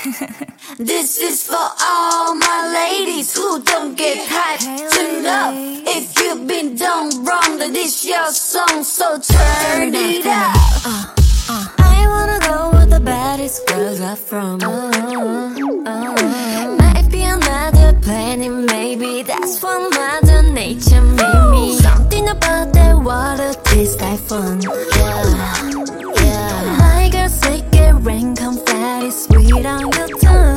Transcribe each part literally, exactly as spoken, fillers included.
This is for all my ladies who don't get hyped enough. If you've been done wrong, then this your song, so turn it up. uh, uh. I wanna go where the baddest girls are from. uh, uh. Might be another planet, maybe that's what Mother Nature made me. Something about that water tastes like fun. Yeah, yeah. My girl say get rain, confetti, sweet on your tongue.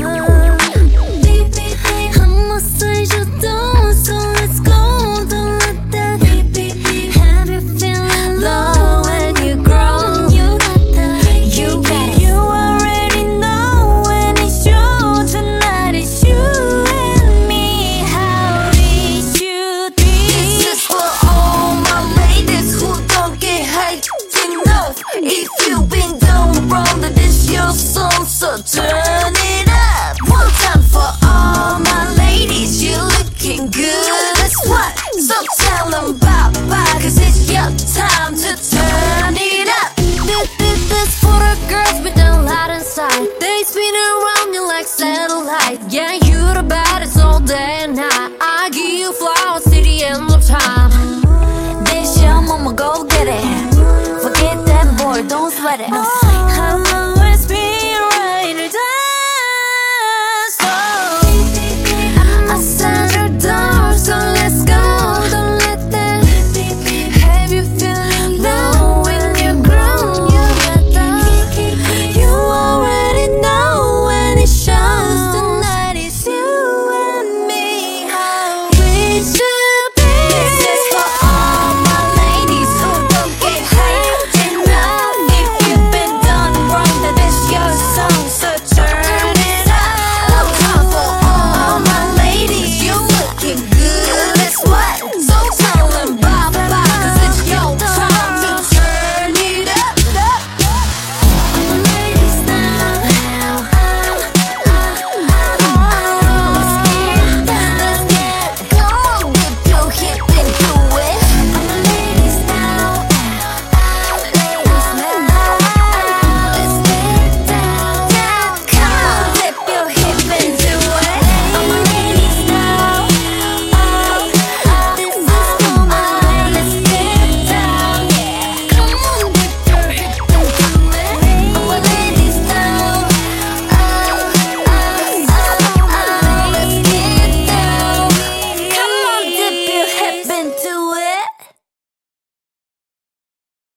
I'ma say you don't, so let's go. Don't let that have you feeling low when you grow. You got that, you got it. You already know when it's you. Tonight it's you and me. How it should be. This is for all my ladies who don't get hyped enough. If you've been done wrong, then this your song, so turn it up. One time for all my ladies, you looking good. That's what, so tell them bye-bye, cause it's your time to turn it up. This, this, this for the girls with a lot inside. They spin around you like satellite. Yeah, you the baddest all day and night. I give you flowers to the end of time. This your mama, go get it. Forget that boy, don't sweat it.